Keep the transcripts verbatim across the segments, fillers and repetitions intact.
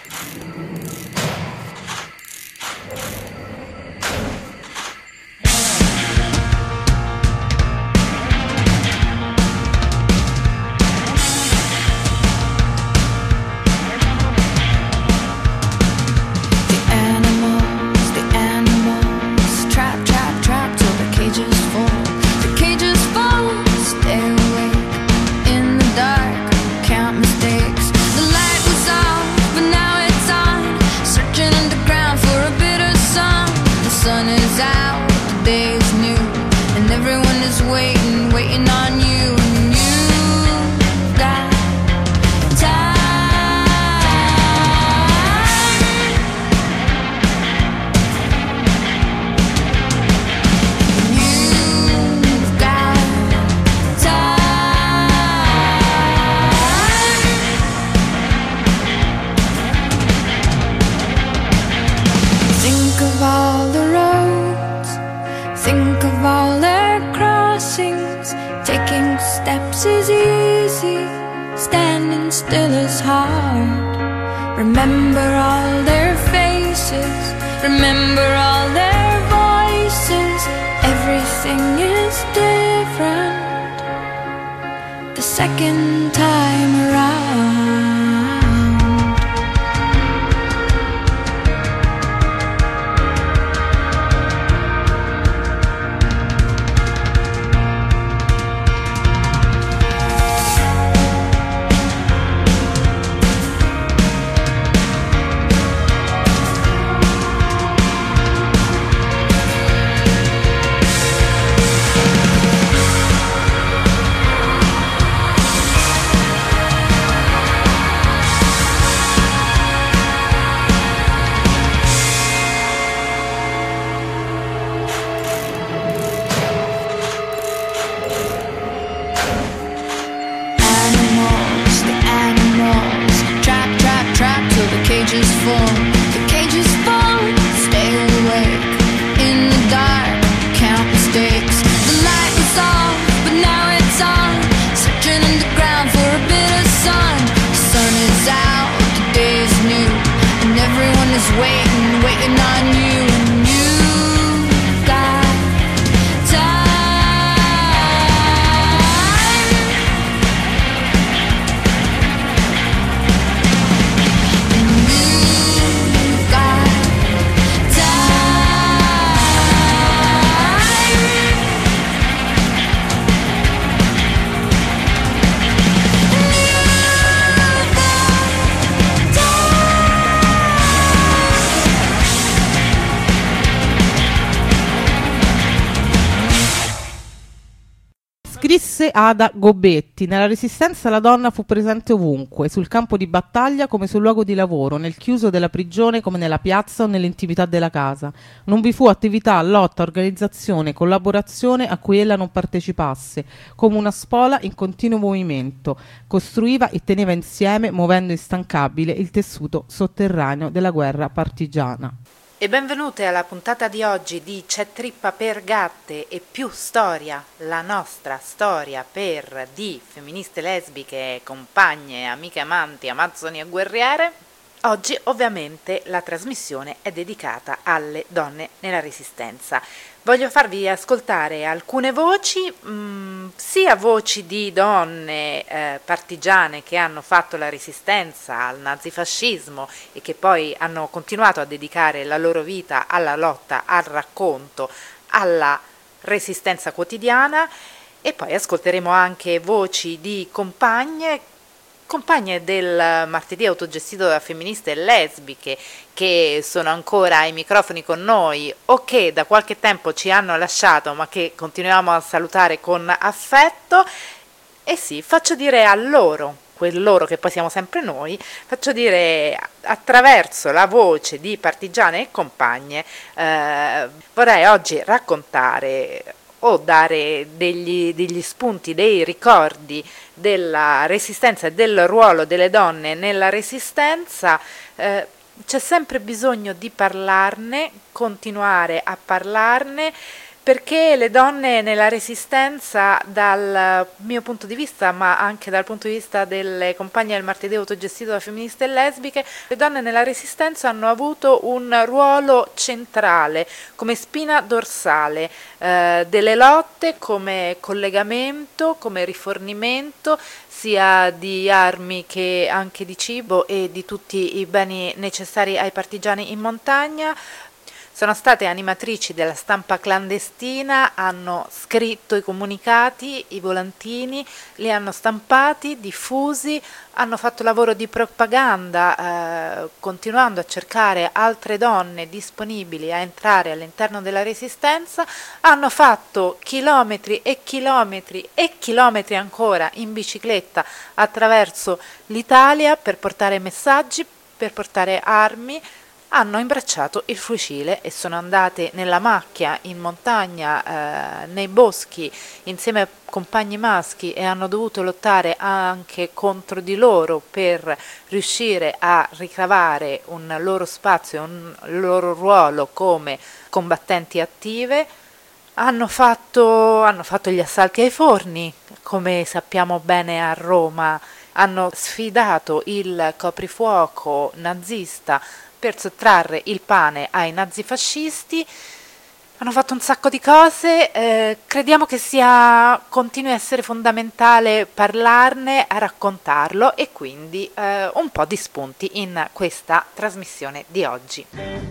Scrisse Ada Gobetti: nella Resistenza la donna fu presente ovunque, sul campo di battaglia come sul luogo di lavoro, nel chiuso della prigione come nella piazza o nell'intimità della casa. Non vi fu attività, lotta, organizzazione, collaborazione a cui ella non partecipasse, come una spola in continuo movimento. Costruiva e teneva insieme, muovendo instancabile, il tessuto sotterraneo della guerra partigiana. E benvenute alla puntata di oggi di C'è trippa per gatte e più storia, la nostra storia per di femministe lesbiche, compagne, amiche amanti, amazzoni e guerriere. Oggi ovviamente la trasmissione è dedicata alle donne nella Resistenza. Voglio farvi ascoltare alcune voci, mh, sia voci di donne eh, partigiane che hanno fatto la resistenza al nazifascismo e che poi hanno continuato a dedicare la loro vita alla lotta, al racconto, alla resistenza quotidiana, e poi ascolteremo anche voci di compagne compagne del martedì autogestito da femministe e lesbiche che sono ancora ai microfoni con noi o che da qualche tempo ci hanno lasciato ma che continuiamo a salutare con affetto. E sì, faccio dire a loro, quel loro che poi siamo sempre noi, faccio dire attraverso la voce di partigiane e compagne, eh, vorrei oggi raccontare o dare degli, degli spunti, dei ricordi della resistenza e del ruolo delle donne nella resistenza. Eh, c'è sempre bisogno di parlarne, continuare a parlarne, perché le donne nella Resistenza, dal mio punto di vista, ma anche dal punto di vista delle compagne del martedì autogestito da femministe e lesbiche, le donne nella Resistenza hanno avuto un ruolo centrale come spina dorsale eh, delle lotte, come collegamento, come rifornimento sia di armi che anche di cibo e di tutti i beni necessari ai partigiani in montagna. Sono state animatrici della stampa clandestina, hanno scritto i comunicati, i volantini, li hanno stampati, diffusi, hanno fatto lavoro di propaganda, eh, continuando a cercare altre donne disponibili a entrare all'interno della Resistenza, hanno fatto chilometri e chilometri e chilometri ancora in bicicletta attraverso l'Italia per portare messaggi, per portare armi. Hanno imbracciato il fucile e sono andate nella macchia, in montagna, eh, nei boschi, insieme a compagni maschi, e hanno dovuto lottare anche contro di loro per riuscire a ricavare un loro spazio, un loro ruolo come combattenti attive. Hanno fatto, hanno fatto gli assalti ai forni, come sappiamo bene a Roma, hanno sfidato il coprifuoco nazista per sottrarre il pane ai nazifascisti, hanno fatto un sacco di cose, eh, crediamo che sia, continui a essere fondamentale parlarne, a raccontarlo, e quindi eh, un po' di spunti in questa trasmissione di oggi.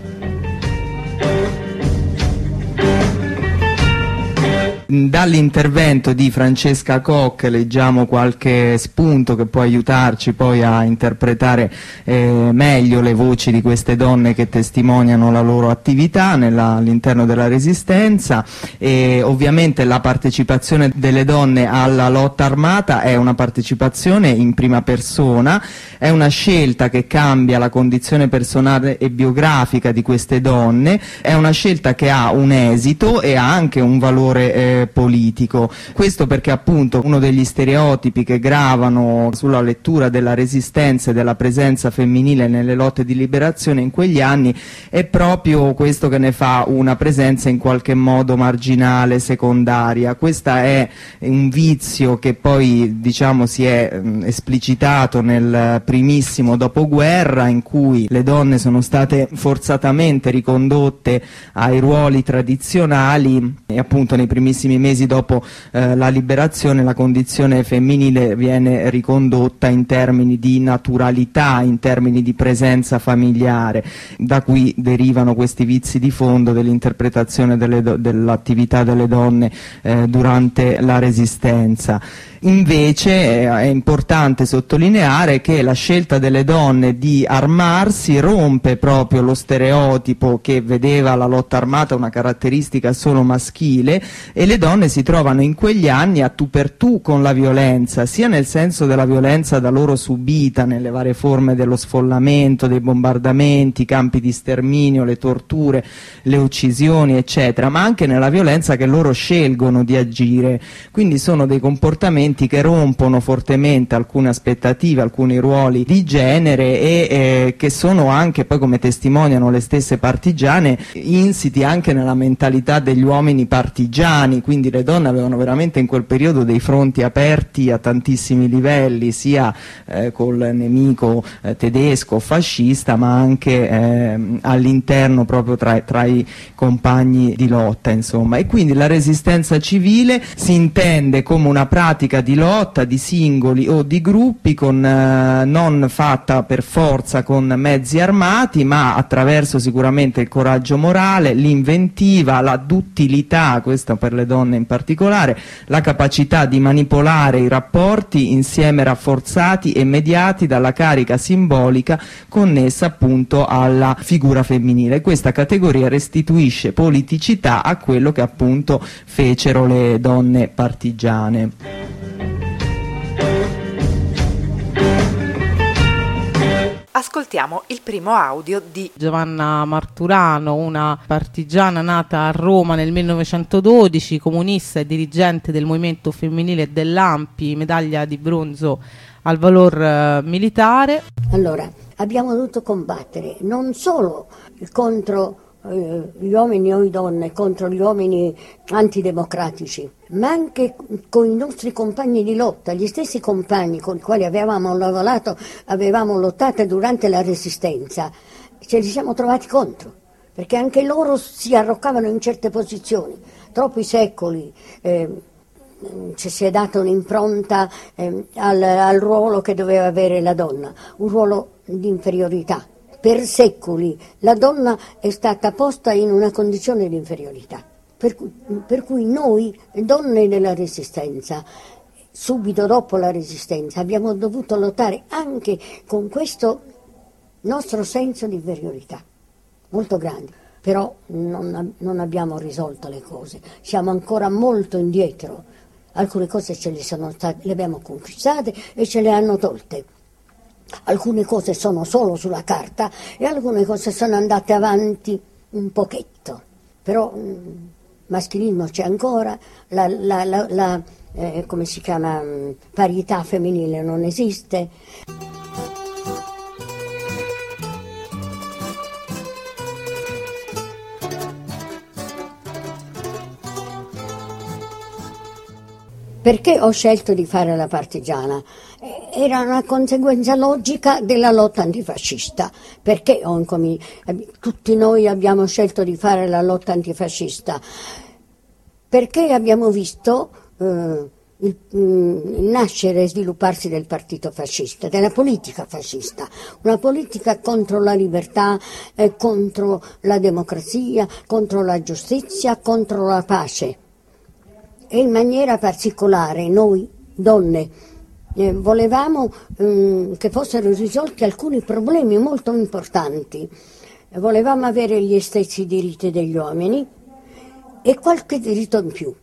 Dall'intervento di Francesca Koch leggiamo qualche spunto che può aiutarci poi a interpretare eh, meglio le voci di queste donne che testimoniano la loro attività nella, all'interno della Resistenza. E ovviamente la partecipazione delle donne alla lotta armata è una partecipazione in prima persona, è una scelta che cambia la condizione personale e biografica di queste donne, è una scelta che ha un esito e ha anche un valore eh, politico. Questo perché appunto uno degli stereotipi che gravano sulla lettura della Resistenza e della presenza femminile nelle lotte di liberazione in quegli anni è proprio questo, che ne fa una presenza in qualche modo marginale, secondaria. Questo è un vizio che poi, diciamo, si è mh, esplicitato nel primissimo dopoguerra, in cui le donne sono state forzatamente ricondotte ai ruoli tradizionali, e appunto nei primissimi mesi dopo eh, la liberazione la condizione femminile viene ricondotta in termini di naturalità, in termini di presenza familiare. Da qui derivano questi vizi di fondo dell'interpretazione dell'attività delle donne eh, durante la Resistenza. Invece eh, è importante sottolineare che la scelta delle donne di armarsi rompe proprio lo stereotipo che vedeva la lotta armata una caratteristica solo maschile, e le donne si trovano in quegli anni a tu per tu con la violenza, sia nel senso della violenza da loro subita nelle varie forme dello sfollamento, dei bombardamenti, i campi di sterminio, le torture, le uccisioni eccetera, ma anche nella violenza che loro scelgono di agire. Quindi sono dei comportamenti che rompono fortemente alcune aspettative, alcuni ruoli di genere, e eh, che sono anche, poi come testimoniano le stesse partigiane, insiti anche nella mentalità degli uomini partigiani. Quindi le donne avevano veramente in quel periodo dei fronti aperti a tantissimi livelli, sia eh, col nemico eh, tedesco fascista, ma anche eh, all'interno proprio tra, tra i compagni di lotta, insomma. E quindi la resistenza civile si intende come una pratica di lotta di singoli o di gruppi, con, eh, non fatta per forza con mezzi armati, ma attraverso sicuramente il coraggio morale, l'inventiva, la duttilità, questa per le donne in particolare, la capacità di manipolare i rapporti insieme rafforzati e mediati dalla carica simbolica connessa appunto alla figura femminile. Questa categoria restituisce politicità a quello che appunto fecero le donne partigiane. Ascoltiamo il primo audio di Giovanna Marturano, una partigiana nata a Roma nel millenovecentododici, comunista e dirigente del movimento femminile dell'A M P I, medaglia di bronzo al valor eh, militare. Allora, abbiamo dovuto combattere non solo contro eh, gli uomini o le donne contro gli uomini antidemocratici, ma anche con i nostri compagni di lotta, gli stessi compagni con i quali avevamo lavorato, avevamo lottato durante la Resistenza, ce li siamo trovati contro, perché anche loro si arroccavano in certe posizioni. Troppi secoli eh, ci si è data un'impronta eh, al, al ruolo che doveva avere la donna, un ruolo di inferiorità. Per secoli la donna è stata posta in una condizione di inferiorità, per cui, per cui noi, donne della Resistenza, subito dopo la Resistenza, abbiamo dovuto lottare anche con questo nostro senso di inferiorità, molto grande. Però non, non abbiamo risolto le cose, siamo ancora molto indietro. Alcune cose ce le, sono state, le abbiamo conquistate e ce le hanno tolte. Alcune cose sono solo sulla carta e alcune cose sono andate avanti un pochetto. Però il maschilismo c'è ancora, la, la, la, la eh, come si chiama, parità femminile non esiste. Perché ho scelto di fare la partigiana? Era una conseguenza logica della lotta antifascista. Perché ho incomin- tutti noi abbiamo scelto di fare la lotta antifascista? Perché abbiamo visto eh, il, il nascere e svilupparsi del partito fascista, della politica fascista, una politica contro la libertà, eh, contro la democrazia, contro la giustizia, contro la pace. E in maniera particolare noi donne eh, volevamo eh, che fossero risolti alcuni problemi molto importanti. Volevamo avere gli stessi diritti degli uomini e qualche diritto in più.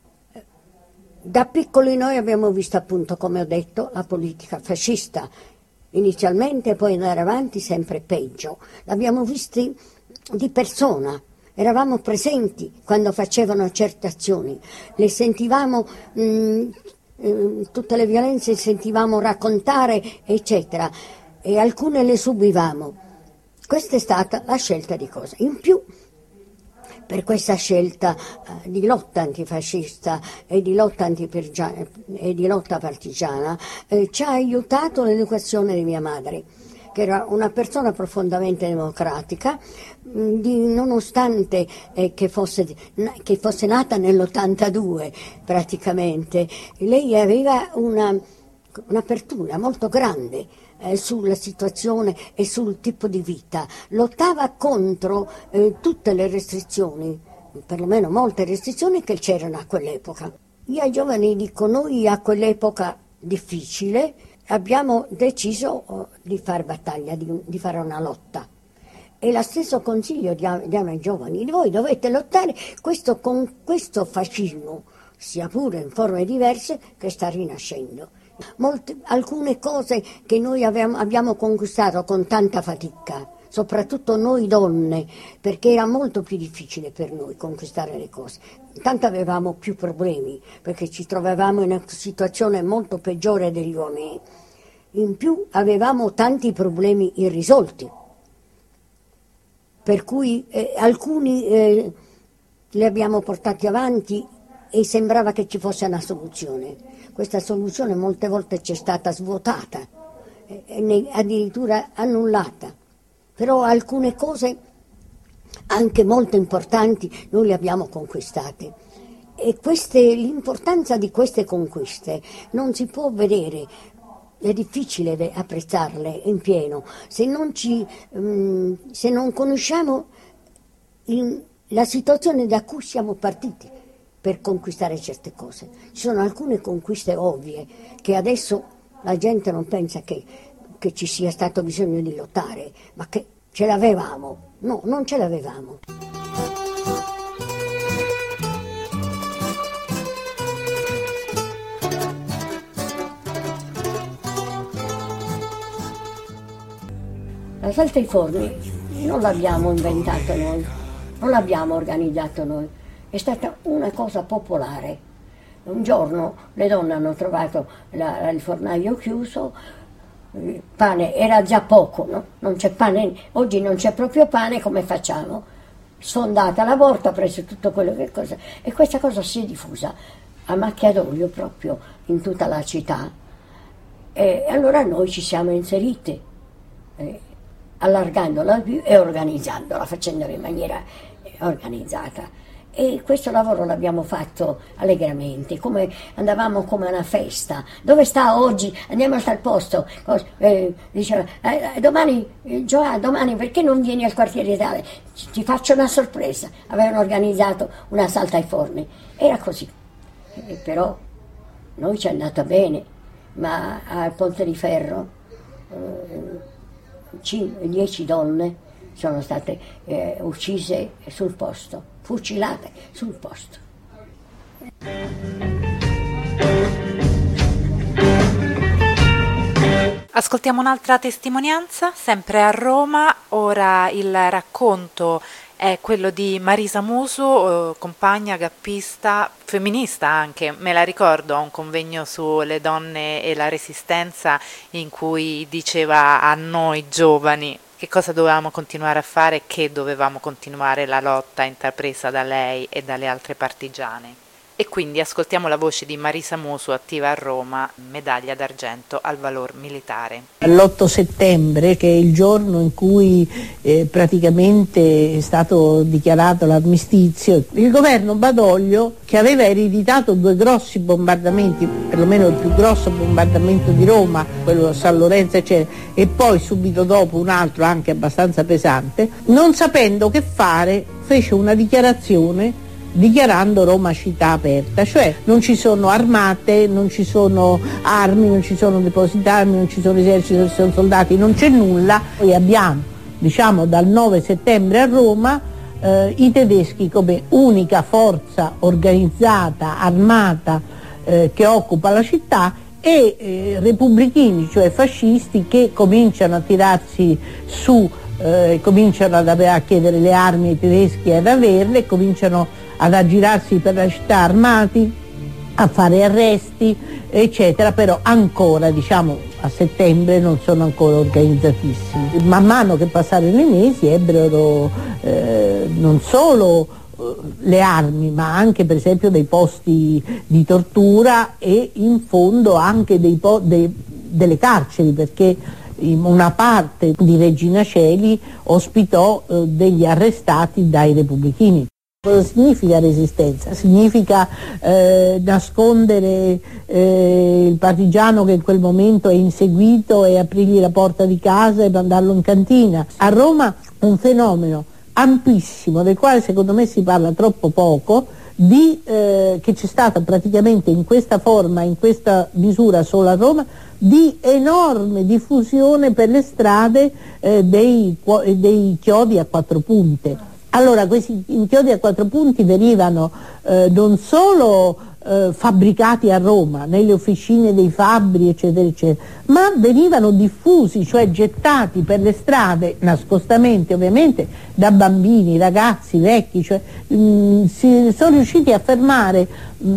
Da piccoli noi abbiamo visto, appunto, come ho detto, la politica fascista, inizialmente, poi andare avanti sempre peggio. L'abbiamo visti di persona. Eravamo presenti quando facevano certe azioni, le sentivamo, mh, mh, tutte le violenze le sentivamo raccontare, eccetera, e alcune le subivamo. Questa è stata la scelta di cosa? In più, per questa scelta eh, di lotta antifascista e di lotta, e di lotta partigiana, eh, ci ha aiutato l'educazione di mia madre, che era una persona profondamente democratica, di, nonostante eh, che, fosse, che fosse nata nell'ottantadue praticamente, lei aveva una, un'apertura molto grande eh, sulla situazione e sul tipo di vita, lottava contro eh, tutte le restrizioni, perlomeno molte restrizioni che c'erano a quell'epoca. Io ai giovani dico, noi a quell'epoca difficile abbiamo deciso di fare battaglia, di, di fare una lotta. E lo stesso consiglio diamo ai giovani, voi dovete lottare questo, con questo fascismo, sia pure in forme diverse, che sta rinascendo. Molte, alcune cose che noi abbiamo, abbiamo conquistato con tanta fatica, soprattutto noi donne, perché era molto più difficile per noi conquistare le cose. Intanto avevamo più problemi, perché ci trovavamo in una situazione molto peggiore degli uomini. In più avevamo tanti problemi irrisolti, per cui eh, alcuni eh, li abbiamo portati avanti e sembrava che ci fosse una soluzione. Questa soluzione molte volte ci è stata svuotata, eh, addirittura annullata. Però alcune cose, anche molto importanti, noi le abbiamo conquistate. E queste, l'importanza di queste conquiste non si può vedere, è difficile apprezzarle in pieno, se non, ci, um, se non conosciamo in, la situazione da cui siamo partiti per conquistare certe cose. Ci sono alcune conquiste ovvie che adesso la gente non pensa che, che ci sia stato bisogno di lottare, ma che ce l'avevamo. No, non ce l'avevamo. La salsa ai forni non l'abbiamo inventato noi, non l'abbiamo organizzato noi, è stata una cosa popolare. Un giorno le donne hanno trovato la, il fornaio chiuso, il pane era già poco, no? Non c'è pane, oggi non c'è proprio pane, come facciamo? sfondata la porta, ha preso tutto quello che cosa, e questa cosa si è diffusa a macchia d'olio proprio in tutta la città, e allora noi ci siamo inseriti, eh, allargandola più e organizzandola, facendola in maniera organizzata. E questo lavoro l'abbiamo fatto allegramente, come andavamo come a una festa. Dove sta oggi? Andiamo a tal posto. Eh, diceva, eh, domani, eh, Gioà, domani perché non vieni al quartiere tale? Ti faccio una sorpresa. Avevano organizzato una salta ai forni. Era così. Eh, però noi ci è andata bene, ma al Ponte di Ferro eh, dieci donne sono state eh, uccise sul posto, fucilate sul posto. Ascoltiamo un'altra testimonianza, sempre a Roma. Ora il racconto è quello di Marisa Musu, compagna, gappista, femminista anche. Me la ricordo a un convegno sulle donne e la resistenza in cui diceva a noi giovani che cosa dovevamo continuare a fare e che dovevamo continuare la lotta intrapresa da lei e dalle altre partigiane. E quindi ascoltiamo la voce di Marisa Musu, attiva a Roma, medaglia d'argento al valor militare. L'otto settembre, che è il giorno in cui eh, praticamente è stato dichiarato l'armistizio, il governo Badoglio, che aveva ereditato due grossi bombardamenti, perlomeno il più grosso bombardamento di Roma, quello a San Lorenzo eccetera, e poi subito dopo un altro anche abbastanza pesante, non sapendo che fare fece una dichiarazione dichiarando Roma città aperta, cioè non ci sono armate, non ci sono armi, non ci sono depositi armi, non ci sono eserciti, non ci sono soldati, non c'è nulla. Poi abbiamo, diciamo, dal nove settembre a Roma eh, i tedeschi come unica forza organizzata, armata, eh, che occupa la città, e eh, repubblichini, cioè fascisti, che cominciano a tirarsi su, eh, cominciano ad, a chiedere le armi ai tedeschi e ad averle, cominciano ad aggirarsi per la città armati, a fare arresti, eccetera, però ancora, diciamo, a settembre non sono ancora organizzatissimi. Man mano che passarono i mesi ebbero eh, non solo eh, le armi, ma anche per esempio dei posti di tortura e in fondo anche dei po- dei, delle carceri, perché una parte di Regina Coeli ospitò eh, degli arrestati dai repubblichini. Cosa significa resistenza? Significa eh, nascondere eh, il partigiano che in quel momento è inseguito e aprirgli la porta di casa e mandarlo in cantina. A Roma un fenomeno ampissimo, del quale secondo me si parla troppo poco, di, eh, che c'è stata praticamente in questa forma, in questa misura solo a Roma, di enorme diffusione per le strade eh, dei, dei chiodi a quattro punte. Allora, questi inchiodi a quattro punti venivano eh, non solo eh, fabbricati a Roma, nelle officine dei fabbri, eccetera, eccetera, ma venivano diffusi, cioè gettati per le strade, nascostamente ovviamente, da bambini, ragazzi, vecchi, cioè mh, si sono riusciti a fermare mh,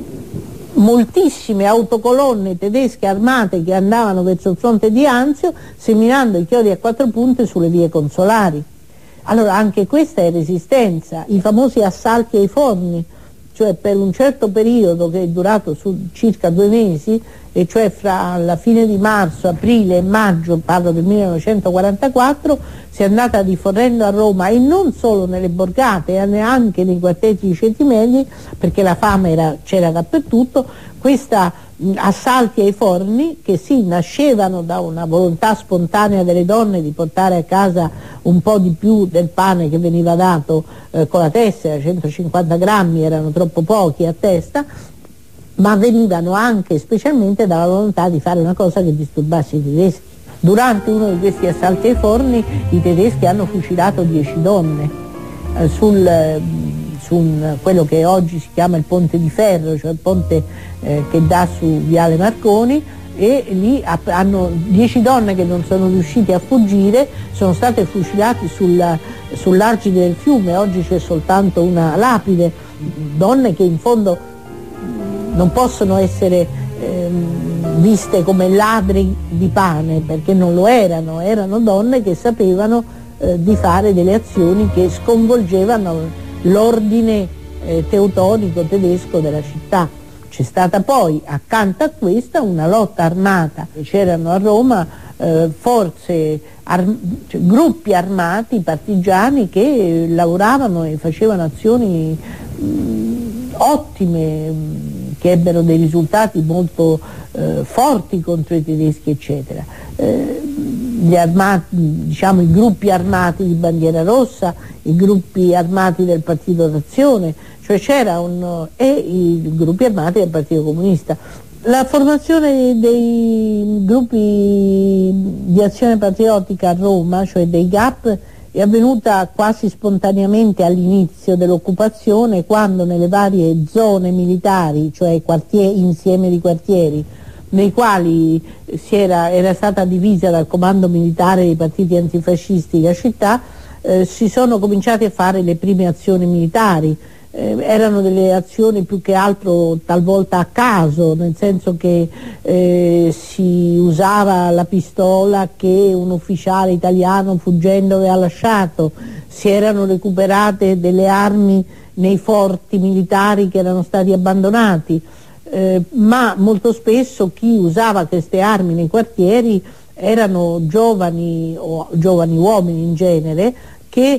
moltissime autocolonne tedesche armate che andavano verso il fronte di Anzio, seminando i chiodi a quattro punte sulle vie consolari. Allora anche questa è resistenza, i famosi assalti ai forni, cioè per un certo periodo che è durato su circa due mesi, e cioè fra la fine di marzo, aprile e maggio, parlo del millenovecentoquarantaquattro, si è andata diffondendo a Roma, e non solo nelle borgate, e neanche nei quartieri di ceti medi, perché la fame era, c'era dappertutto, questa mh, assalti ai forni che sì, nascevano da una volontà spontanea delle donne di portare a casa un po' di più del pane che veniva dato eh, con la tessera, centocinquanta grammi erano troppo pochi a testa, ma venivano anche specialmente dalla volontà di fare una cosa che disturbasse i tedeschi. Durante uno di questi assalti ai forni i tedeschi hanno fucilato dieci donne eh, sul, eh, su un, quello che oggi si chiama il Ponte di Ferro, cioè il ponte eh, che dà su Viale Marconi, e lì hanno dieci donne che non sono riuscite a fuggire, sono state fucilate sulla, sull'argine del fiume. Oggi c'è soltanto una lapide, donne che in fondo non possono essere ehm, viste come ladri di pane, perché non lo erano, erano donne che sapevano eh, di fare delle azioni che sconvolgevano l'ordine eh, teutonico tedesco della città. C'è stata poi accanto a questa una lotta armata, c'erano a Roma eh, forze, ar- cioè, gruppi armati partigiani che lavoravano e facevano azioni mh, ottime, mh, che ebbero dei risultati molto eh, forti contro i tedeschi, eccetera. Eh, gli armati, diciamo, i gruppi armati di Bandiera Rossa, i gruppi armati del Partito d'Azione, cioè c'era un, e i gruppi armati del Partito Comunista. La formazione dei gruppi di azione patriottica a Roma, cioè dei G A P, è avvenuta quasi spontaneamente all'inizio dell'occupazione, quando nelle varie zone militari, cioè quartieri, insieme di quartieri, nei quali si era, era stata divisa dal comando militare dei partiti antifascisti la città, eh, si sono cominciate a fare le prime azioni militari. Eh, erano delle azioni più che altro talvolta a caso, nel senso che eh, si usava la pistola che un ufficiale italiano fuggendo aveva lasciato, si erano recuperate delle armi nei forti militari che erano stati abbandonati, eh, ma molto spesso chi usava queste armi nei quartieri erano giovani o giovani uomini in genere che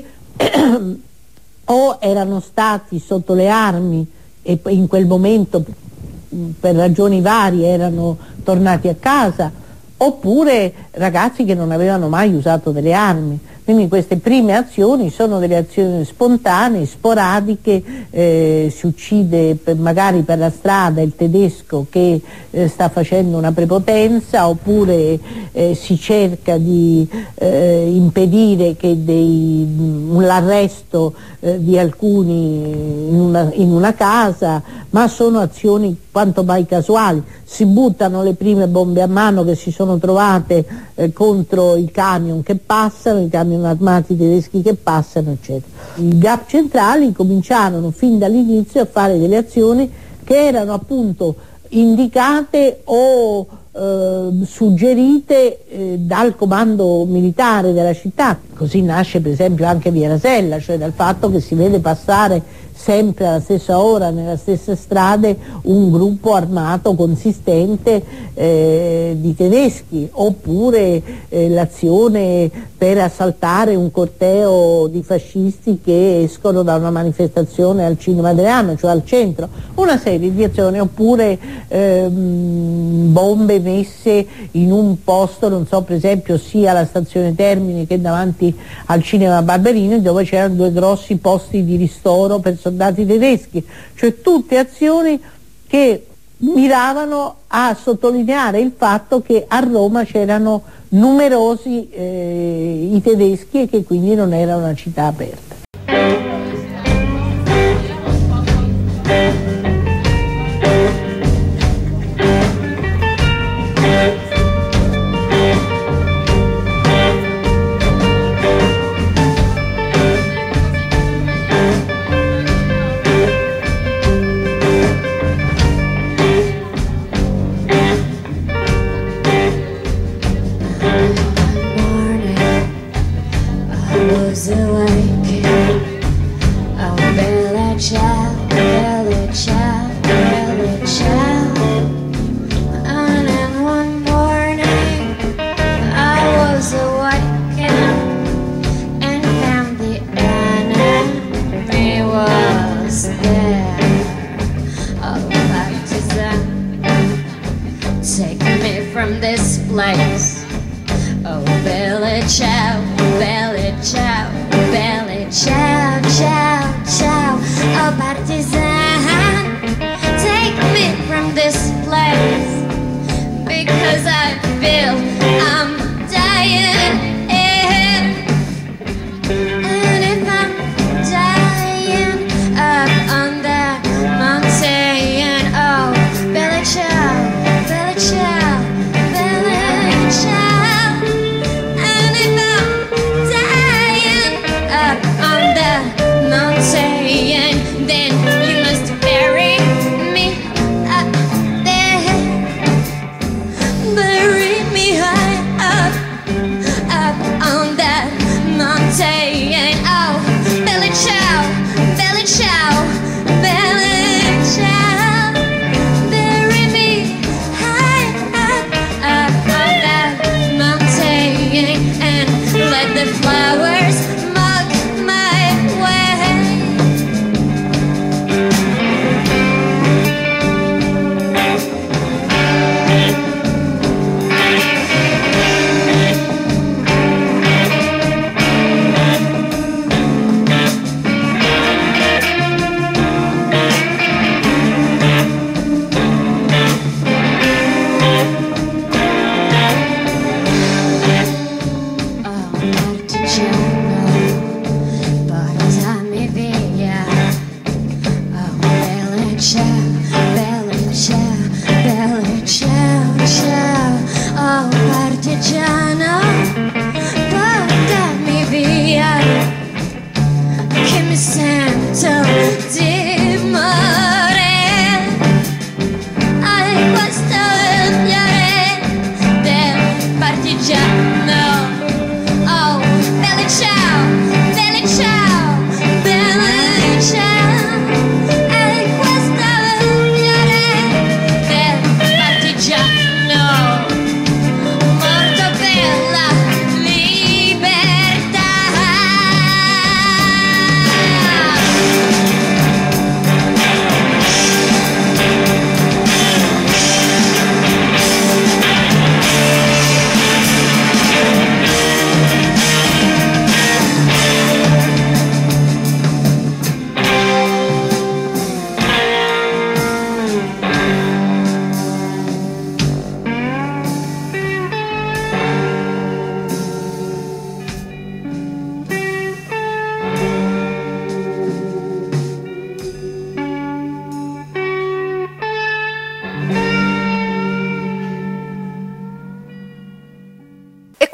o erano stati sotto le armi e in quel momento per ragioni varie erano tornati a casa, oppure ragazzi che non avevano mai usato delle armi. Quindi queste prime azioni sono delle azioni spontanee, sporadiche, eh, si uccide per, magari per la strada il tedesco che eh, sta facendo una prepotenza, oppure eh, si cerca di eh, impedire che dei, l'arresto eh, di alcuni in una, in una casa, ma sono azioni quanto mai casuali. Si buttano le prime bombe a mano che si sono trovate eh, contro i camion che passano, i camion armati tedeschi che passano, eccetera. I G A P centrali cominciarono fin dall'inizio a fare delle azioni che erano appunto indicate o eh, suggerite eh, dal comando militare della città. Così nasce per esempio anche Via Rasella, cioè dal fatto che si vede passare sempre alla stessa ora, nelle stesse strade, un gruppo armato consistente eh, di tedeschi, oppure eh, l'azione per assaltare un corteo di fascisti che escono da una manifestazione al Cinema Adriano, cioè al centro, una serie di azioni, oppure ehm, bombe messe in un posto, non so, per esempio sia alla stazione Termini che davanti al Cinema Barberini, dove c'erano due grossi posti di ristoro per soldati tedeschi, cioè tutte azioni che miravano a sottolineare il fatto che a Roma c'erano numerosi eh, i tedeschi e che quindi non era una città aperta. Ciao, Billy Ciao,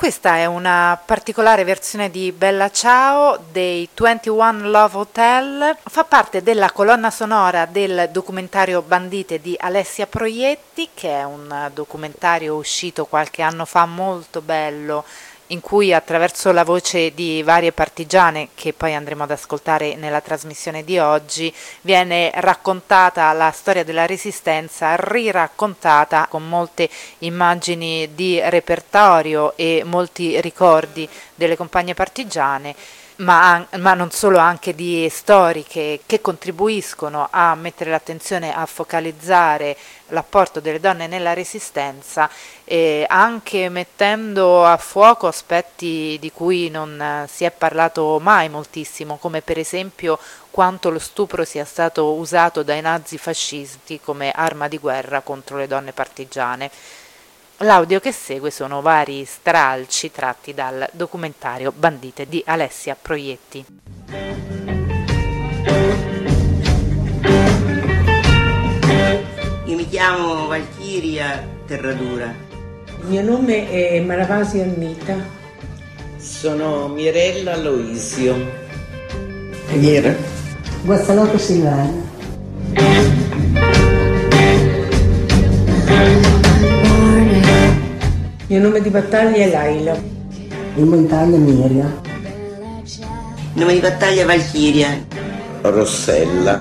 Questa è una particolare versione di Bella Ciao dei ventuno Love Hotel, fa parte della colonna sonora del documentario Bandite di Alessia Proietti, che è un documentario uscito qualche anno fa molto bello, in cui attraverso la voce di varie partigiane, che poi andremo ad ascoltare nella trasmissione di oggi, viene raccontata la storia della Resistenza, riraccontata con molte immagini di repertorio e molti ricordi delle compagne partigiane, ma, ma non solo, anche di storiche che contribuiscono a mettere l'attenzione, a focalizzare l'apporto delle donne nella Resistenza, e anche mettendo a fuoco aspetti di cui non si è parlato mai moltissimo, come per esempio quanto lo stupro sia stato usato dai nazifascisti come arma di guerra contro le donne partigiane. L'audio che segue sono vari stralci tratti dal documentario Bandite di Alessia Proietti. Io mi chiamo Valchiria Terradura. Il mio nome è Maravasi Annita. Sono Mirella Loisio. Aguirre. Guazzalotto Silvana. Il mio nome di battaglia è Laila. In montagna Miria. Nome di battaglia Valchiria. Rossella.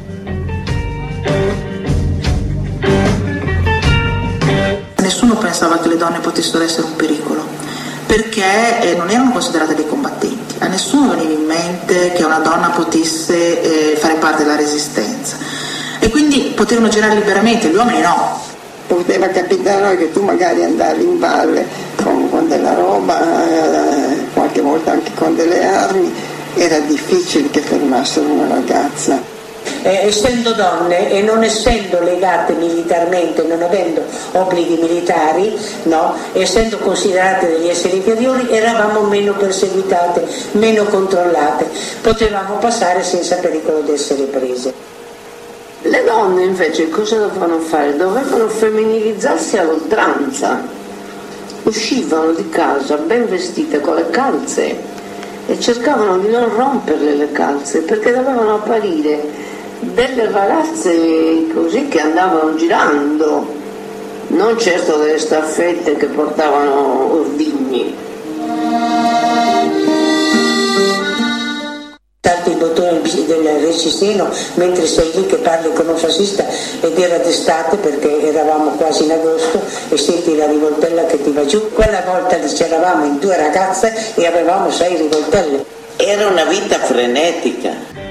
Nessuno pensava che le donne potessero essere un pericolo, perché eh, non erano considerate dei combattenti. A nessuno veniva in mente che una donna potesse eh, fare parte della resistenza, e quindi potevano girare liberamente, gli uomini no. Poteva capitare che tu magari andavi in valle con, con della roba, eh, qualche volta anche con delle armi, era difficile che fermassero una ragazza. Eh, essendo donne e non essendo legate militarmente, non avendo obblighi militari, no, essendo considerate degli esseri inferiori, eravamo meno perseguitate, meno controllate, potevamo passare senza pericolo di essere prese. Le donne invece cosa dovevano fare? Dovevano femminilizzarsi all'oltranza, uscivano di casa ben vestite con le calze e cercavano di non romperle le calze, perché dovevano apparire delle ragazze così che andavano girando, non certo delle staffette che portavano ordigni. Tanto il bottone del reggiseno mentre sei lì che parli con un fascista, ed era d'estate perché eravamo quasi in agosto e senti la rivoltella che ti va giù. Quella volta c'eravamo in due ragazze e avevamo sei rivoltelle. Era una vita frenetica.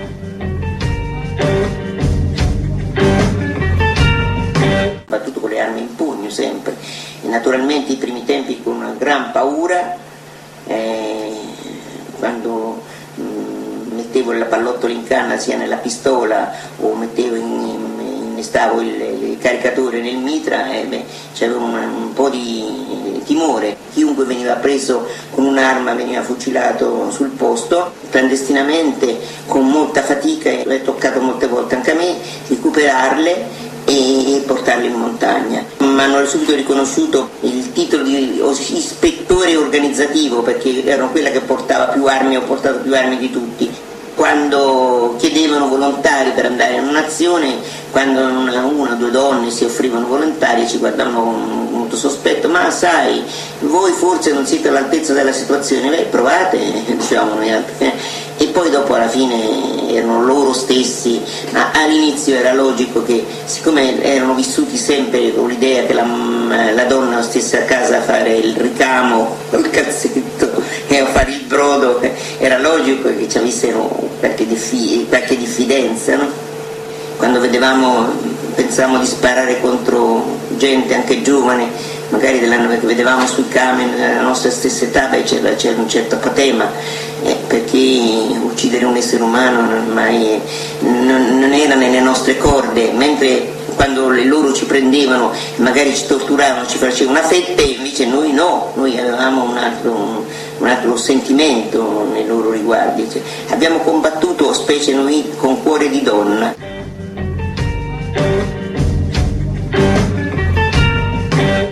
Battuto con le armi in pugno sempre, e naturalmente i primi tempi con una gran paura, eh, quando mh, mettevo il pallottolo in canna sia nella pistola o mettevo in, in, innestavo il, il caricatore nel mitra, eh, beh, c'avevo un, un po' di timore. Chiunque veniva preso con un'arma veniva fucilato sul posto, clandestinamente, con molta fatica, è toccato molte volte anche a me recuperarle e portarle in montagna. Mi hanno subito riconosciuto il titolo di ispettore organizzativo, perché ero quella che portava più armi, ho portato più armi di tutti. Quando chiedevano volontari per andare in un'azione, quando una o due donne si offrivano volontarie, ci guardavano molto sospetto: ma sai, voi forse non siete all'altezza della situazione, beh, provate, diciamo noi altri. E poi dopo alla fine erano loro stessi, ma all'inizio era logico che, siccome erano vissuti sempre con l'idea che la, la donna stesse a casa a fare il ricamo col cazzetto e a fare il brodo, era logico che ci avessero qualche, diffi, qualche diffidenza, no? Quando vedevamo, pensavamo di sparare contro gente anche giovane, magari della, che vedevamo sui camion della nostra stessa età, beh, c'era, c'era un certo patema, eh, perché uccidere un essere umano non, mai, non, non era nelle nostre corde, mentre quando le loro ci prendevano, magari ci torturavano, ci facevano una fetta, invece noi no, noi avevamo un altro, un, un altro sentimento nei loro riguardi, cioè, abbiamo combattuto, specie noi, con cuore di donna. Le donne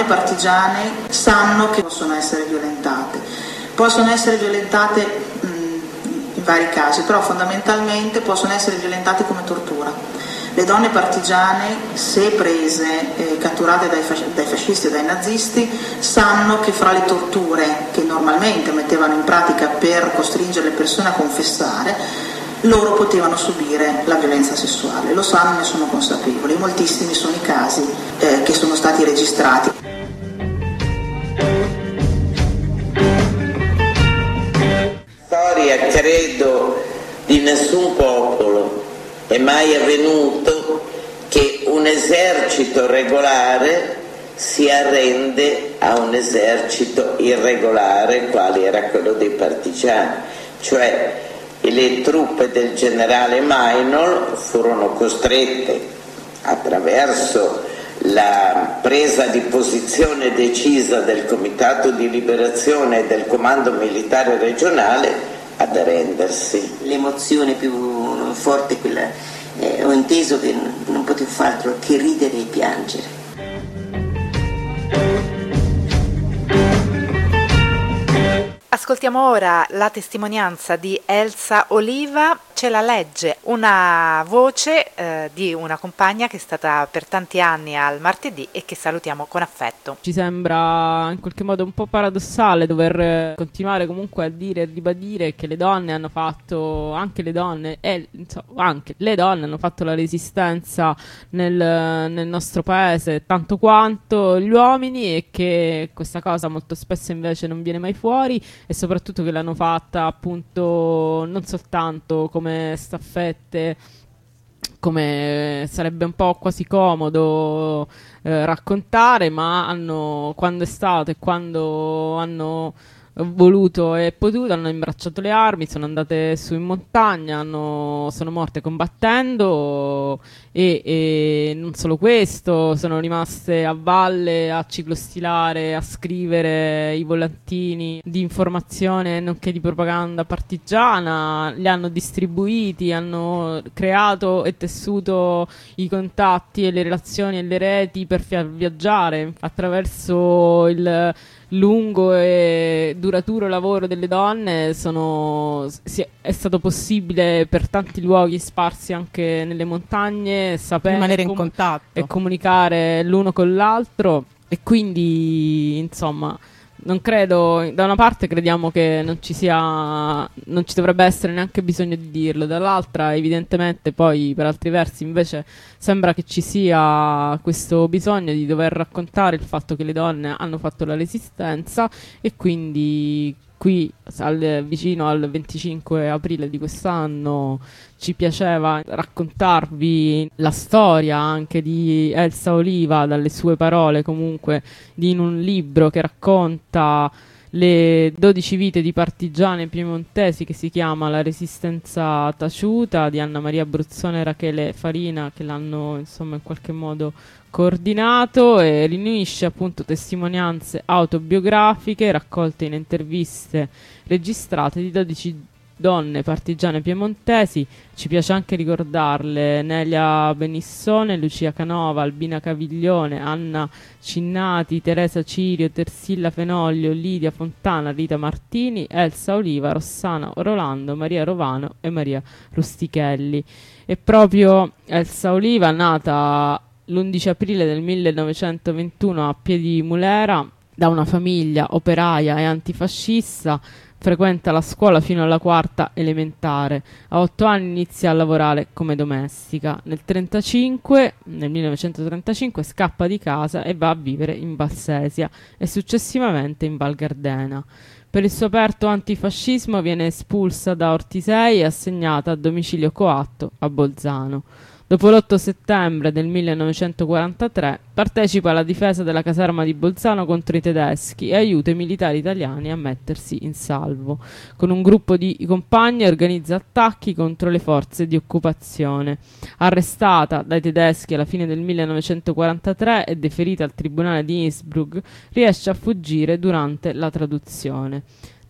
partigiane sanno che possono essere violentate. Possono essere violentate mh, in vari casi, però fondamentalmente possono essere violentate come tortura. Le donne partigiane, se prese, eh, catturate dai, fasc- dai fascisti e dai nazisti, sanno che fra le torture che normalmente mettevano in pratica per costringere le persone a confessare, loro potevano subire la violenza sessuale. Lo sanno e ne sono consapevoli. Moltissimi sono i casi eh, che sono stati registrati. Storia, credo, di nessun popolo è mai avvenuto che un esercito regolare si arrende a un esercito irregolare, quale era quello dei partigiani. Cioè le truppe del generale Mainol furono costrette, attraverso la presa di posizione decisa del Comitato di Liberazione e del Comando Militare Regionale, ad arrendersi. L'emozione più forte è quella, eh, ho inteso che non potevo fare altro che ridere e piangere. Ascoltiamo ora la testimonianza di Elsa Oliva, ce la legge una voce eh, di una compagna che è stata per tanti anni al Martedì e che salutiamo con affetto. Ci sembra in qualche modo un po' paradossale dover continuare comunque a dire e ribadire che le donne hanno fatto, anche le donne, e insomma, anche le donne hanno fatto la resistenza nel, nel nostro paese tanto quanto gli uomini, e che questa cosa molto spesso invece non viene mai fuori, e soprattutto che l'hanno fatta appunto non soltanto come staffette, come sarebbe un po' quasi comodo eh, raccontare, ma hanno, quando è stato e quando hanno voluto e potuto, hanno imbracciato le armi, sono andate su in montagna, hanno, sono morte combattendo, e, e non solo questo, sono rimaste a valle a ciclostilare, a scrivere i volantini di informazione nonché di propaganda partigiana, li hanno distribuiti, hanno creato e tessuto i contatti e le relazioni e le reti per far viaggiare attraverso il lungo e duraturo lavoro delle donne. Sono, si è, è stato possibile per tanti luoghi sparsi anche nelle montagne sapere rimanere in com- contatto e comunicare l'uno con l'altro, e quindi insomma non credo, da una parte crediamo che non ci sia, non ci dovrebbe essere neanche bisogno di dirlo, dall'altra evidentemente poi per altri versi invece sembra che ci sia questo bisogno di dover raccontare il fatto che le donne hanno fatto la resistenza, e quindi qui al, vicino al venticinque aprile di quest'anno ci piaceva raccontarvi la storia anche di Elsa Oliva, dalle sue parole comunque, di in un libro che racconta le dodici vite di partigiane piemontesi, che si chiama La resistenza taciuta, di Anna Maria Bruzzone e Rachele Farina, che l'hanno insomma in qualche modo coordinato, e riunisce appunto testimonianze autobiografiche raccolte in interviste registrate di dodici donne partigiane piemontesi. Ci piace anche ricordarle: Nelia Benissone, Lucia Canova, Albina Caviglione, Anna Cinnati, Teresa Cirio, Tersilla Fenoglio, Lidia Fontana, Rita Martini, Elsa Oliva, Rossana Rolando, Maria Rovano e Maria Rustichelli. E proprio Elsa Oliva, nata l'undici aprile del millenovecentoventuno a Piedimulera da una famiglia operaia e antifascista, frequenta la scuola fino alla quarta elementare. A otto anni inizia a lavorare come domestica. Nel trentacinque, nel millenovecentotrentacinque scappa di casa e va a vivere in Valsesia e successivamente in Val Gardena. Per il suo aperto antifascismo viene espulsa da Ortisei e assegnata a domicilio coatto a Bolzano. Dopo l'otto settembre del millenovecentoquarantatré partecipa alla difesa della caserma di Bolzano contro i tedeschi e aiuta i militari italiani a mettersi in salvo. Con un gruppo di compagni organizza attacchi contro le forze di occupazione. Arrestata dai tedeschi alla fine del millenovecentoquarantatré e deferita al tribunale di Innsbruck, riesce a fuggire durante la traduzione.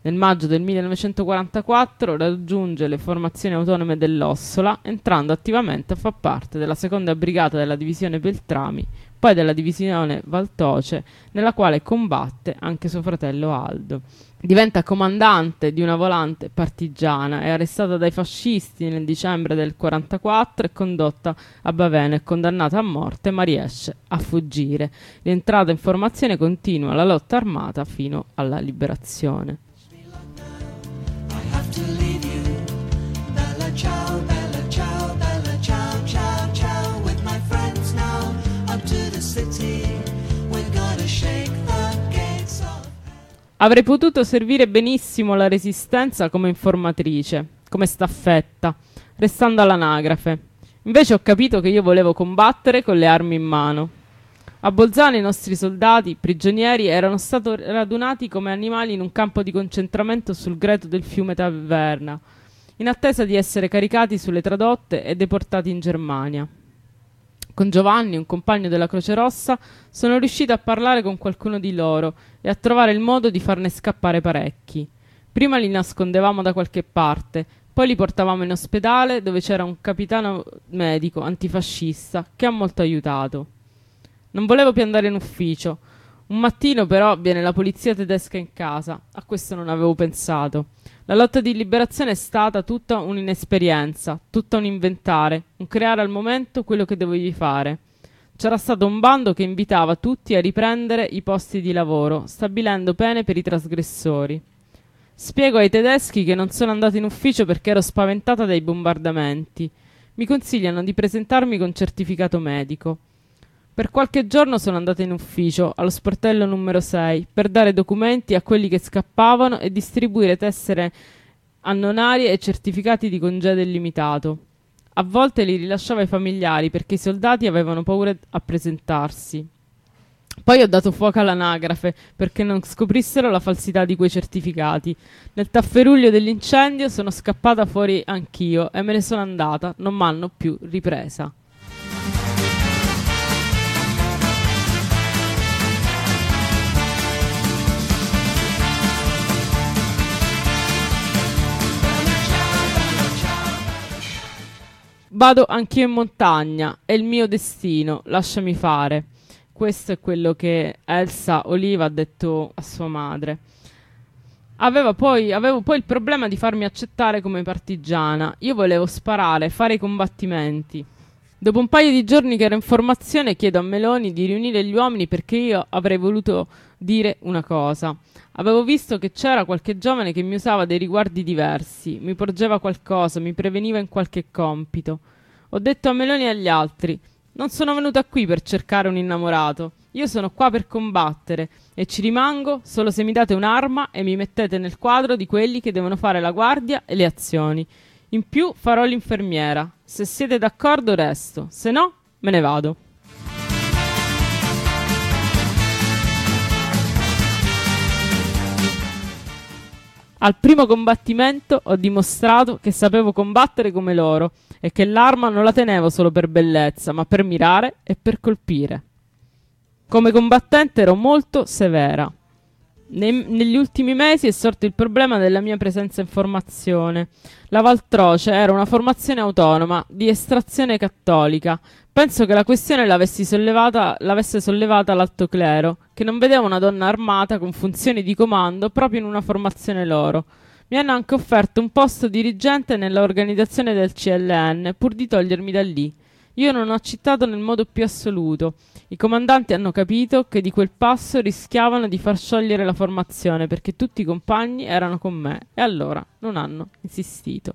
Nel maggio del millenovecentoquarantaquattro raggiunge le formazioni autonome dell'Ossola, entrando attivamente a far parte della seconda brigata della divisione Beltrami, poi della divisione Valtoce, nella quale combatte anche suo fratello Aldo. Diventa comandante di una volante partigiana, è arrestata dai fascisti nel dicembre del quarantaquattro e condotta a Baveno e condannata a morte, ma riesce a fuggire. Rientrata in formazione continua la lotta armata fino alla liberazione. Avrei potuto servire benissimo la Resistenza come informatrice, come staffetta, restando all'anagrafe. Invece ho capito che io volevo combattere con le armi in mano. A Bolzano i nostri soldati, prigionieri, erano stati radunati come animali in un campo di concentramento sul greto del fiume Taverna, in attesa di essere caricati sulle tradotte e deportati in Germania. Con Giovanni, un compagno della Croce Rossa, sono riuscito a parlare con qualcuno di loro e a trovare il modo di farne scappare parecchi. Prima li nascondevamo da qualche parte, poi li portavamo in ospedale dove c'era un capitano medico antifascista che ha molto aiutato. Non volevo più andare in ufficio. Un mattino però viene la polizia tedesca in casa. A questo non avevo pensato. La lotta di liberazione è stata tutta un'inesperienza, tutta un inventare, un creare al momento quello che dovevi fare. C'era stato un bando che invitava tutti a riprendere i posti di lavoro, stabilendo pene per i trasgressori. Spiego ai tedeschi che non sono andato in ufficio perché ero spaventata dai bombardamenti. Mi consigliano di presentarmi con certificato medico. Per qualche giorno sono andata in ufficio, allo sportello numero sei, per dare documenti a quelli che scappavano e distribuire tessere annonarie e certificati di congedo illimitato. A volte li rilasciavo ai familiari perché i soldati avevano paura a presentarsi. Poi ho dato fuoco all'anagrafe perché non scoprissero la falsità di quei certificati. Nel tafferuglio dell'incendio sono scappata fuori anch'io e me ne sono andata, non m'hanno più ripresa. Vado anch'io in montagna, è il mio destino, lasciami fare. Questo è quello che Elsa Oliva ha detto a sua madre. Aveva poi, avevo poi il problema di farmi accettare come partigiana. Io volevo sparare, fare i combattimenti. Dopo un paio di giorni che ero in formazione chiedo a Meloni di riunire gli uomini perché io avrei voluto dire una cosa. Avevo visto che c'era qualche giovane che mi usava dei riguardi diversi, mi porgeva qualcosa, mi preveniva in qualche compito. Ho detto a Meloni e agli altri: non sono venuta qui per cercare un innamorato, io sono qua per combattere e ci rimango solo se mi date un'arma e mi mettete nel quadro di quelli che devono fare la guardia e le azioni. In più farò l'infermiera, se siete d'accordo resto, se no me ne vado. Al primo combattimento ho dimostrato che sapevo combattere come loro e che l'arma non la tenevo solo per bellezza, ma per mirare e per colpire. Come combattente ero molto severa. Ne- negli ultimi mesi è sorto il problema della mia presenza in formazione. La Valtroce era una formazione autonoma di estrazione cattolica. Penso che la questione l'avessi sollevata, l'avesse sollevata l'alto clero, che non vedeva una donna armata con funzioni di comando proprio in una formazione loro. Mi hanno anche offerto un posto dirigente nella organizzazione del C L N, pur di togliermi da lì. Io non ho accettato nel modo più assoluto. I comandanti hanno capito che di quel passo rischiavano di far sciogliere la formazione perché tutti i compagni erano con me e allora non hanno insistito.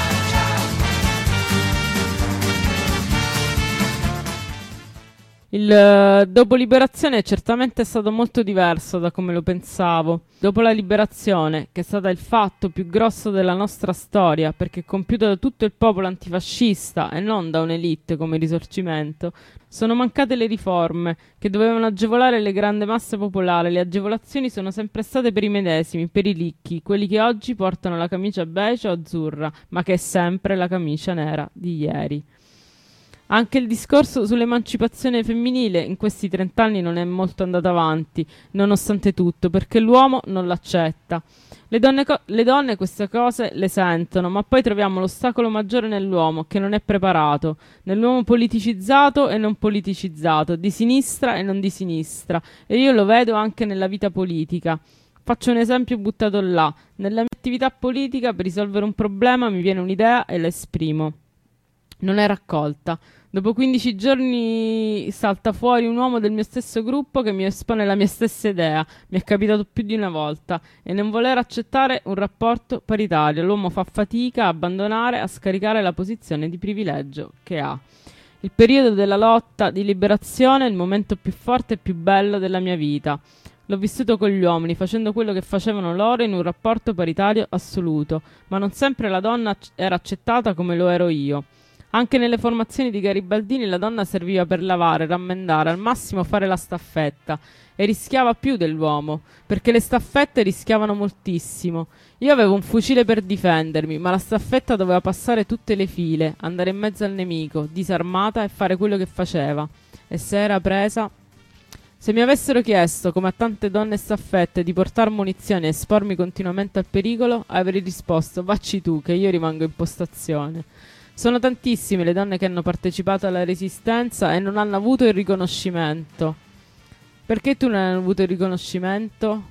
Il Il dopo liberazione è certamente stato molto diverso da come lo pensavo. Dopo la liberazione, che è stata il fatto più grosso della nostra storia, perché compiuto da tutto il popolo antifascista e non da un'elite come il Risorgimento, sono mancate le riforme che dovevano agevolare le grandi masse popolari. Le agevolazioni sono sempre state per i medesimi, per i ricchi, quelli che oggi portano la camicia beige o azzurra, ma che è sempre la camicia nera di ieri. Anche il discorso sull'emancipazione femminile in questi trent'anni non è molto andato avanti, nonostante tutto, perché l'uomo non l'accetta. Le donne, co- le donne queste cose le sentono, ma poi troviamo l'ostacolo maggiore nell'uomo, che non è preparato, nell'uomo politicizzato e non politicizzato, di sinistra e non di sinistra, e io lo vedo anche nella vita politica. Faccio un esempio buttato là. Nella mia attività politica, per risolvere un problema, mi viene un'idea e la esprimo. Non è raccolta. Dopo quindici giorni salta fuori un uomo del mio stesso gruppo che mi espone la mia stessa idea. Mi è capitato più di una volta. E non voler accettare un rapporto paritario. L'uomo fa fatica a abbandonare, a scaricare la posizione di privilegio che ha. Il periodo della lotta di liberazione è il momento più forte e più bello della mia vita. L'ho vissuto con gli uomini, facendo quello che facevano loro in un rapporto paritario assoluto. Ma non sempre la donna era accettata come lo ero io. Anche nelle formazioni di Garibaldini la donna serviva per lavare, rammendare, al massimo fare la staffetta, e rischiava più dell'uomo, perché le staffette rischiavano moltissimo. Io avevo un fucile per difendermi, ma la staffetta doveva passare tutte le file, andare in mezzo al nemico, disarmata, e fare quello che faceva. E se era presa... Se mi avessero chiesto, come a tante donne staffette, di portare munizioni e espormi continuamente al pericolo, avrei risposto: vacci tu, che io rimango in postazione. Sono tantissime le donne che hanno partecipato alla resistenza e non hanno avuto il riconoscimento. Perché tu non hai avuto il riconoscimento?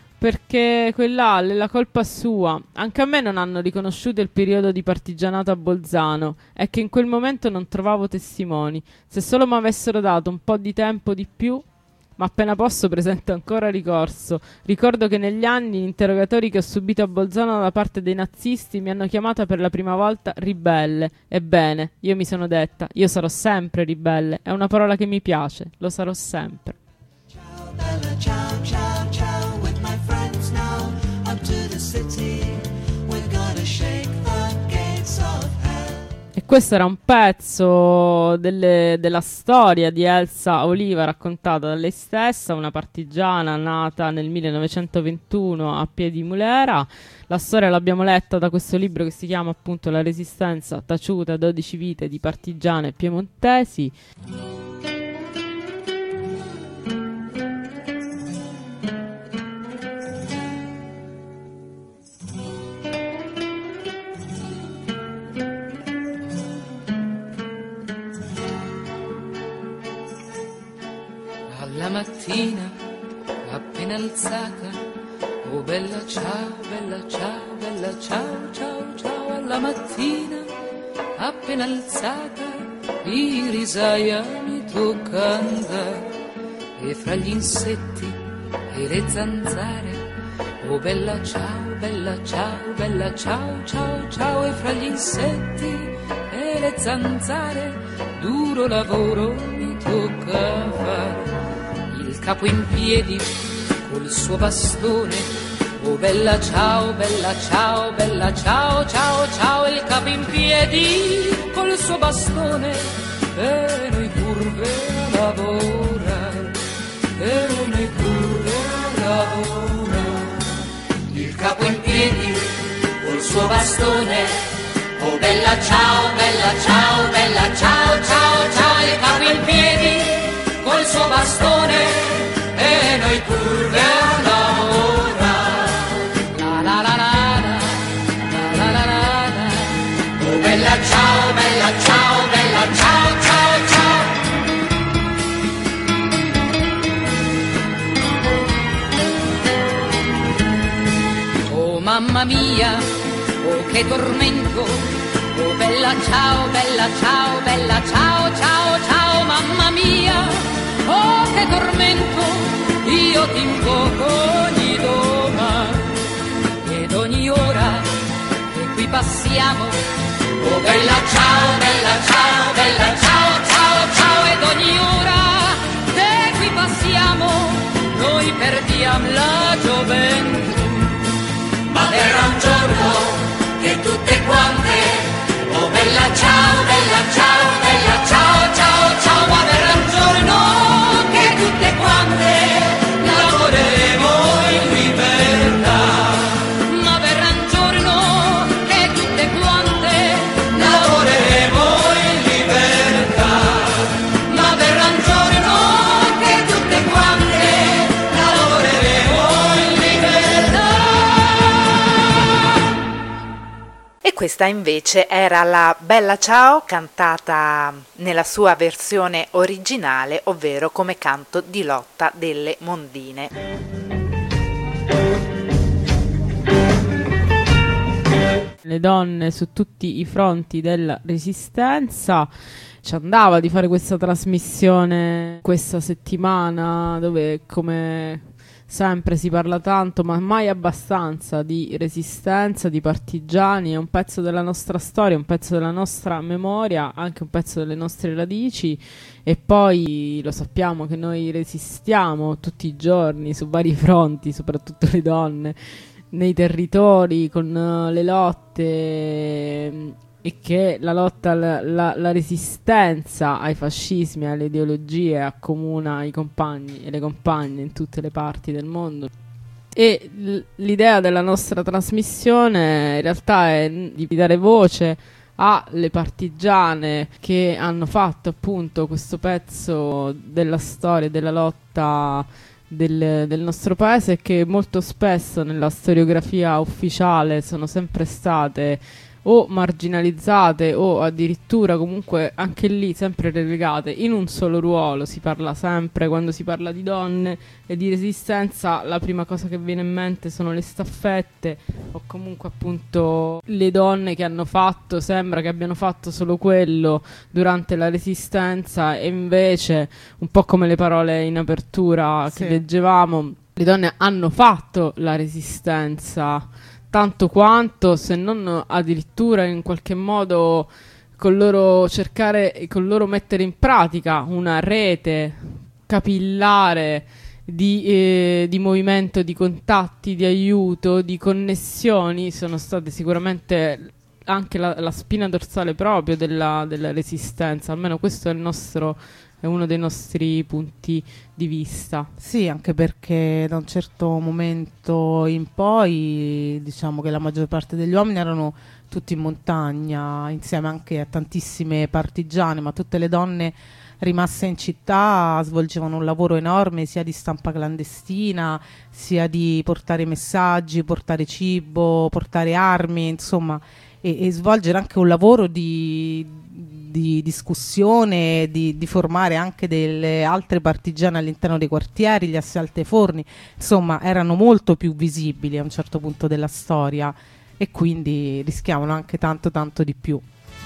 Perché quella è la colpa sua. Anche a me non hanno riconosciuto il periodo di partigianato a Bolzano. È che in quel momento non trovavo testimoni. Se solo mi avessero dato un po' di tempo di più... Ma appena posso presento ancora ricorso. Ricordo che negli anni gli interrogatori che ho subito a Bolzano da parte dei nazisti mi hanno chiamata per la prima volta ribelle. Ebbene, io mi sono detta, io sarò sempre ribelle. È una parola che mi piace, lo sarò sempre. Ciao bella, ciao, ciao, ciao, with my friends now, up to the city, we're gonna shake the gates of hell. E questo era un pezzo delle, della storia di Elsa Oliva raccontata da lei stessa, una partigiana nata nel millenovecentoventuno a Piedimulera. La storia l'abbiamo letta da questo libro che si chiama appunto La resistenza taciuta, dodici vite di partigiane piemontesi. La mattina appena alzata, oh bella ciao, bella ciao, bella ciao, ciao, ciao. Alla mattina appena alzata, di risaia mi tocca andare, e fra gli insetti e le zanzare, oh bella ciao, bella ciao, bella ciao, ciao, ciao. E fra gli insetti e le zanzare, duro lavoro mi tocca fare. Il capo in piedi col suo bastone, oh bella ciao, bella ciao, bella ciao, ciao, ciao. Il capo in piedi col suo bastone, e noi curve a lavorare, e noi curve a lavorare. Il capo in piedi col suo bastone, oh bella ciao, bella ciao, bella ciao, ciao, ciao. Il capo in piedi col suo bastone, e noi curve a lavorare. La la la la la, la la la la. Oh bella ciao, bella ciao, bella ciao, ciao, ciao. Oh mamma mia, oh che tormento, oh bella ciao, bella ciao, bella ciao, ciao, ciao. Mamma mia, oh che tormento, io ti invoco ogni domani ed ogni ora che qui passiamo. Oh bella ciao, bella ciao, bella ciao, ciao, ciao. Ed ogni ora noi perdiamo la gioventù. Ma verrà un giorno che tutte quante, oh bella ciao, bella ciao, bella ciao, ciao, ciao, ma verrà un giorno che tutte quante lavoreremo in libertà. Ma verrà un giorno che tutte quante lavoreremo in libertà. Ma verrà un giorno che tutte quante lavoreremo in libertà. E questa invece era la Bella Ciao cantata nella sua versione originale, ovvero come canto di lotta delle Mondine. Le donne su tutti i fronti della resistenza. Ci andava di fare questa trasmissione questa settimana dove, come sempre, si parla tanto ma mai abbastanza di resistenza, di partigiani. È un pezzo della nostra storia, un pezzo della nostra memoria, anche un pezzo delle nostre radici. E poi lo sappiamo che noi resistiamo tutti i giorni su vari fronti, soprattutto le donne, nei territori, con uh, le lotte, e che la lotta, la, la, la resistenza ai fascismi, alle ideologie accomuna i compagni e le compagne in tutte le parti del mondo. E l- l'idea della nostra trasmissione in realtà è di dare voce alle partigiane che hanno fatto appunto questo pezzo della storia, della lotta Del, del nostro paese, che molto spesso nella storiografia ufficiale sono sempre state o marginalizzate o addirittura comunque anche lì sempre relegate in un solo ruolo. Si parla sempre, quando si parla di donne e di resistenza, la prima cosa che viene in mente sono le staffette, o comunque appunto le donne che hanno fatto, sembra che abbiano fatto solo quello durante la resistenza, e invece, un po' come le parole in apertura che Sì. leggevamo, le donne hanno fatto la resistenza tanto quanto, se non addirittura in qualche modo con loro cercare, con loro mettere in pratica una rete capillare di, eh, di movimento, di contatti, di aiuto, di connessioni. Sono state sicuramente anche la, la spina dorsale proprio della, della resistenza. Almeno questo è il nostro, è uno dei nostri punti di vista. Sì, anche perché da un certo momento in poi, diciamo che la maggior parte degli uomini erano tutti in montagna, insieme anche a tantissime partigiane, ma tutte le donne rimaste in città svolgevano un lavoro enorme, sia di stampa clandestina, sia di portare messaggi, portare cibo, portare armi, insomma, e, e svolgere anche un lavoro di, di discussione, di, di formare anche delle altre partigiane all'interno dei quartieri, gli assalti ai forni. Insomma, erano molto più visibili a un certo punto della storia, e quindi rischiavano anche tanto tanto di più.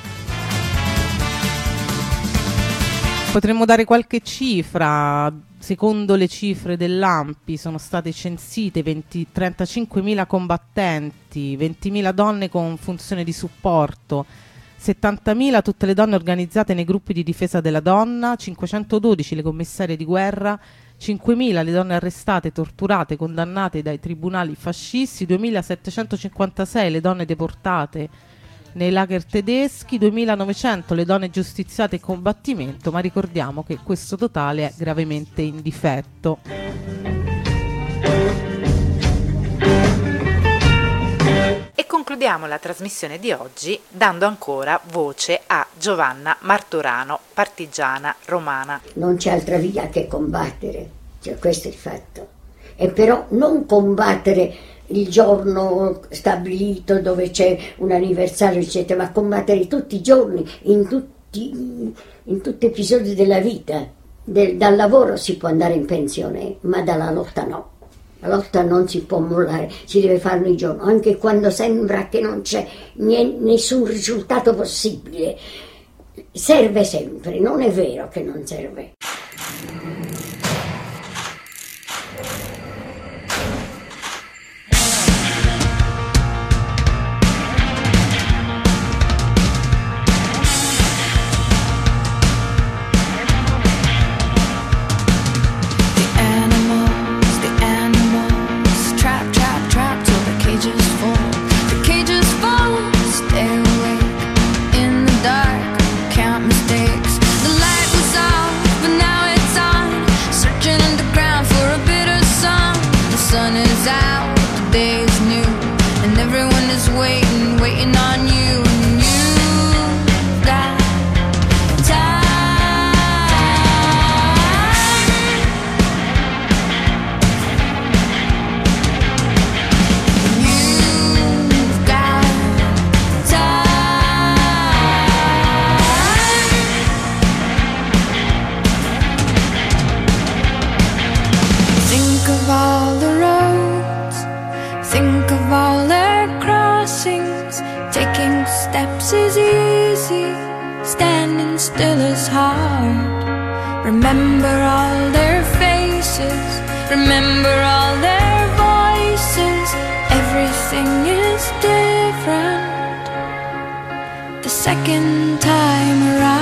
Potremmo dare qualche cifra. Secondo le cifre dell'A N P I sono state censite venti trentacinquemila combattenti, ventimila donne con funzione di supporto, settantamila tutte le donne organizzate nei gruppi di difesa della donna, cinquecentododici le commissarie di guerra, cinquemila le donne arrestate, torturate, condannate dai tribunali fascisti, duemilasettecentocinquantasei le donne deportate nei lager tedeschi, duemilanovecento le donne giustiziate in combattimento, ma ricordiamo che questo totale è gravemente in difetto. E concludiamo la trasmissione di oggi dando ancora voce a Giovanna Martorano, partigiana romana. Non c'è altra via che combattere, cioè, questo è il fatto. E però non combattere il giorno stabilito dove c'è un anniversario eccetera, ma combattere tutti i giorni, in tutti, in tutti gli episodi della vita. Del, dal lavoro si può andare in pensione, ma dalla lotta no. La lotta non si può mollare, si deve fare ogni giorno, anche quando sembra che non c'è niente, nessun risultato possibile. Serve sempre, non è vero che non serve. The Perhaps is easy, standing still is hard. Remember all their faces, remember all their voices. Everything is different the second time around.